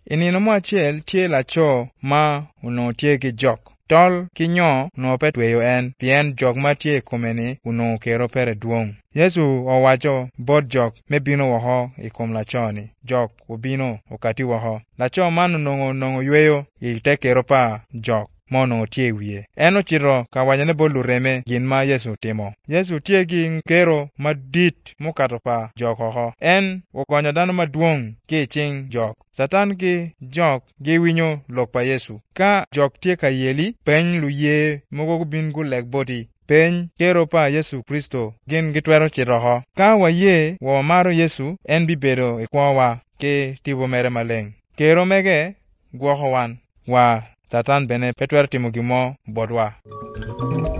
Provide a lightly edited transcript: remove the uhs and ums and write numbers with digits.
Inino mo acel tye laco ma onongo tye ki jok. Tol ki nyo onongo pe tweyo en, pien jok ma tye kume ni onongo kero pere dwong. Yesu owaco bot jok me bino woko i kom laco ni. Jok obino okati woko. Laco man onongo yweyo i te kero pa jok ma onongo tye i wiye. En ocito ka wachone bot lureme gin ma Yesu timo. Yesu tye gi kero madit mukato pa jok oko. En ogonyo dano madwong ki i cing jok. Satan ki jok giwinyo lok pa Yesu. Ka jok tye ka yeli, peny luye mogo gubin gulek boti. Peny kero pa Yesu Kristo gin gitwero cito oko. Ka waye wa maro Yesu, en bibedo i kwowa ki tipo mere maleng'. Kero mege gwoko wan, wa Satan bene pe twero timo gimo botwa.